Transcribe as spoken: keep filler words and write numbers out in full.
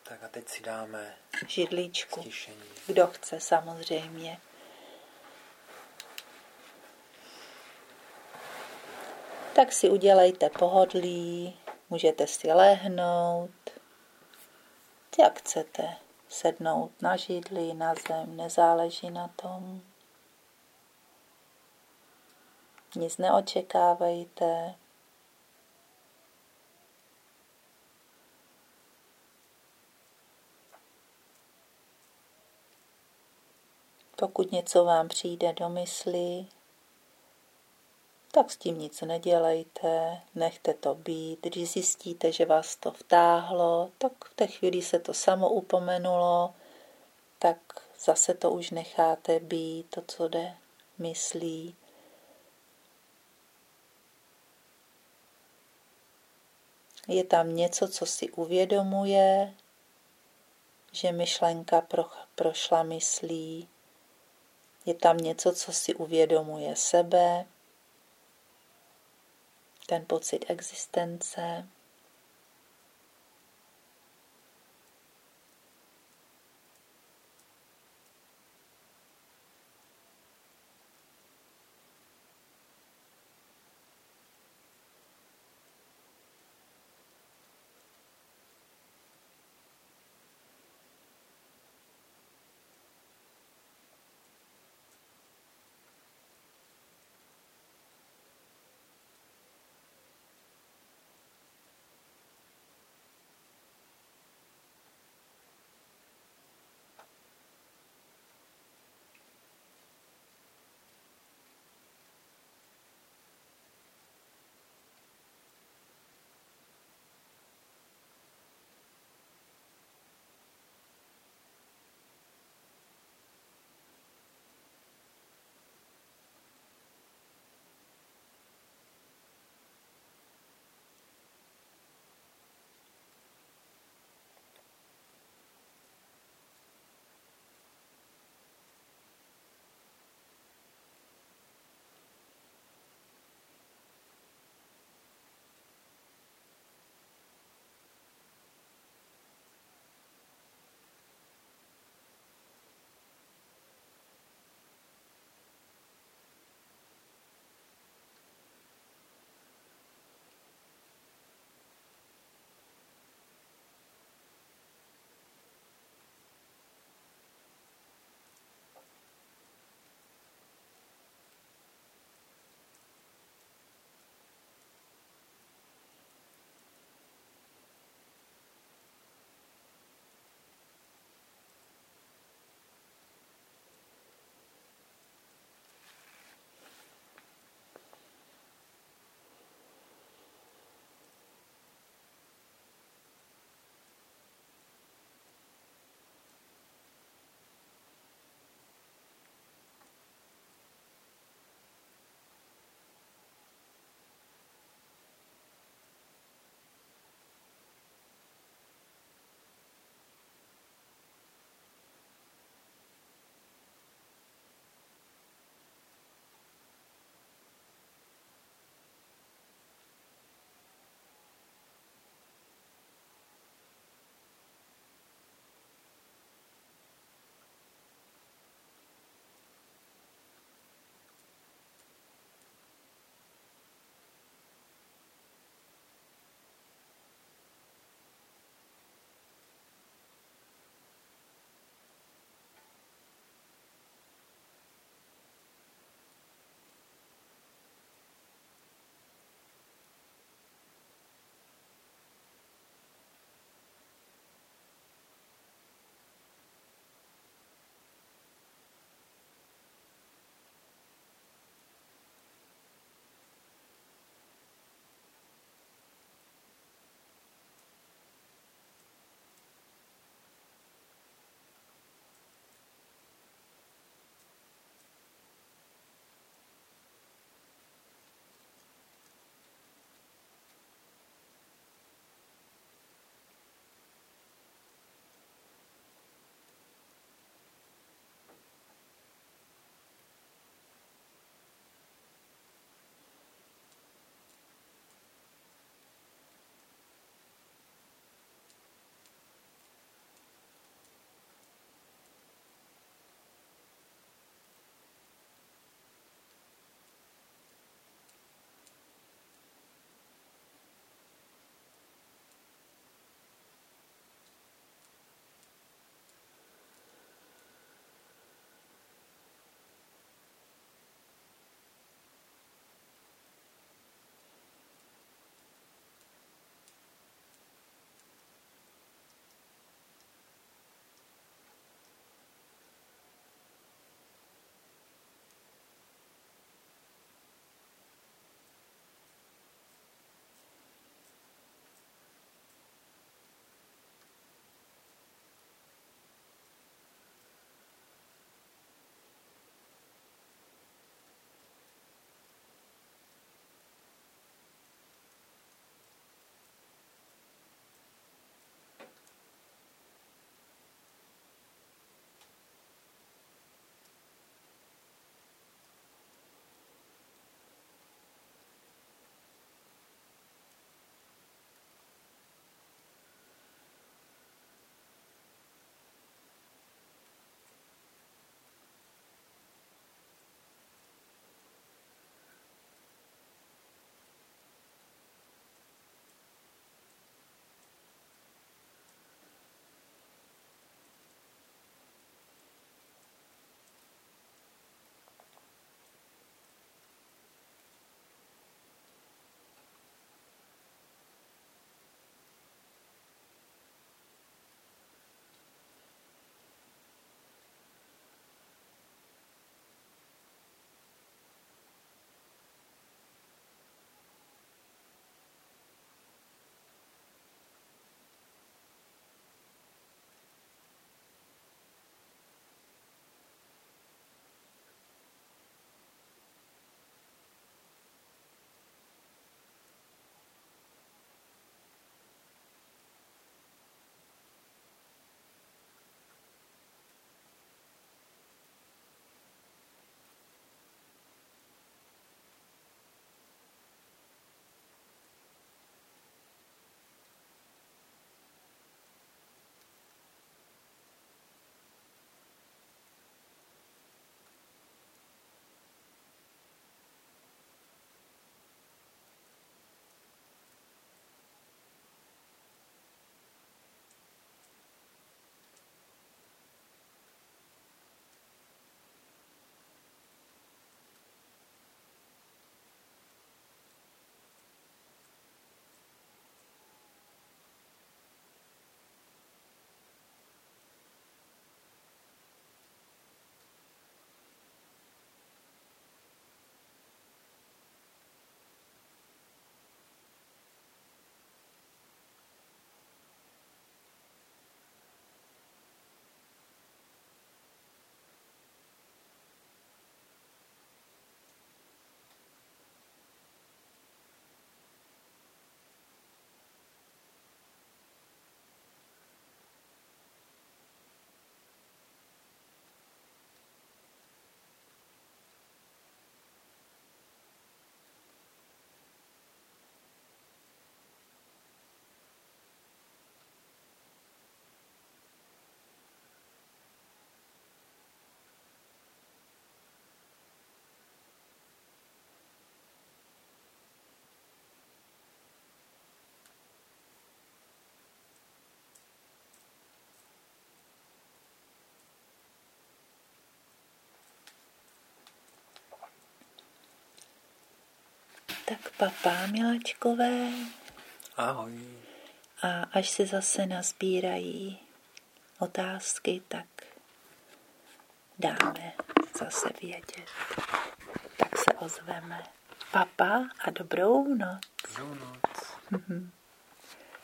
Tak a teď si dáme židličku. stišení. Kdo chce, samozřejmě. Tak si udělejte pohodlí, můžete si lehnout, jak chcete, sednout na židli, na zem, nezáleží na tom. Nic neočekávejte. Pokud něco vám přijde do mysli, tak s tím nic nedělejte, nechte to být. Když zjistíte, že vás to vtáhlo, tak v té chvíli se to samo upomenulo, tak zase to už necháte být, to, co jde myslí. Je tam něco, co si uvědomuje, že myšlenka pro, prošla myslí. Je tam něco, co si uvědomuje sebe, ten pocit existence. Tak papá, miláčkové. Ahoj. A až se zase nazbírají otázky, tak dáme zase vědět. Tak se ozveme. Papa a dobrou noc. Dobrou noc. Mhm.